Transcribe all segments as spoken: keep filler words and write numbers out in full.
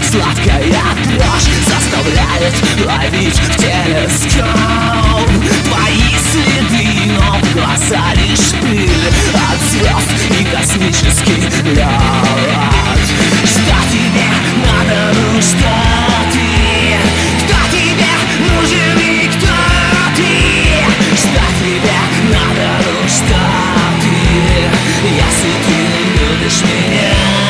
Сладкая дрожь заставляет ловить в телескоп твои следы, но в глаза лишь пыль от звезд и космический лед. Что тебе надо, ну что ты? Кто тебе нужен и кто ты? Что тебе надо, ну что ты? Если ты любишь меня.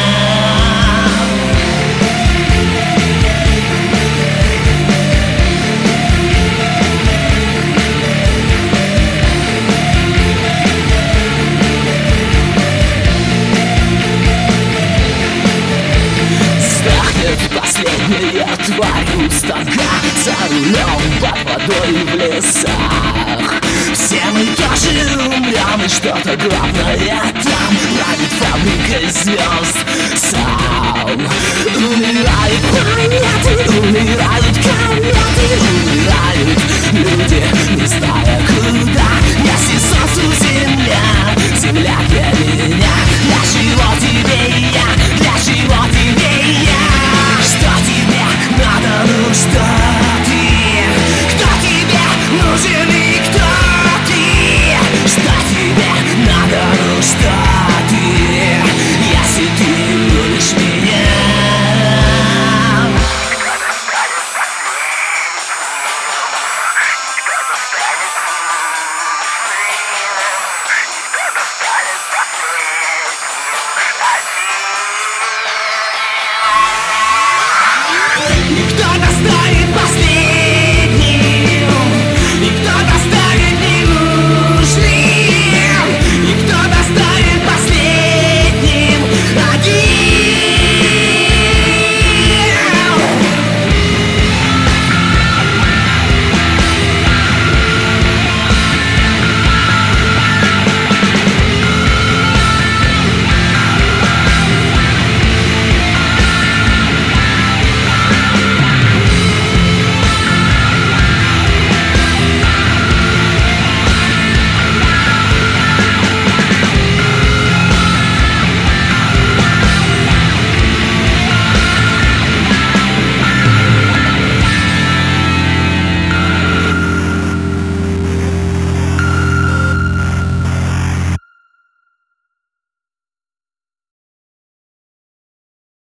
Последняя тварь у станка, за рулем, под водой в лесах. Все мы тоже умрем, и что-то главное там правит фабрикой звезд сам. Умирают планеты, умирают кометы, умирают люди, не зная